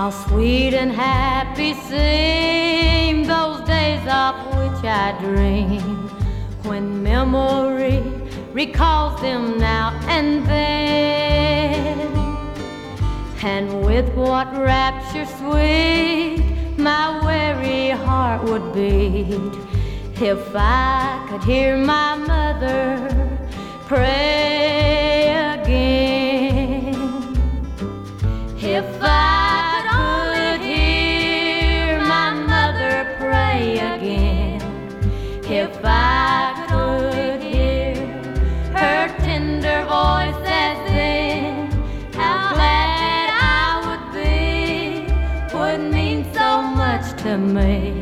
How sweet and happy seem those days of which I dream, when memory recalls them now and then. And with what rapture sweet my weary heart would beat if I could hear my mother pray again. If I could hear my mother pray again, if I could hear her tender voice as then, how glad I would be, would mean so much to me.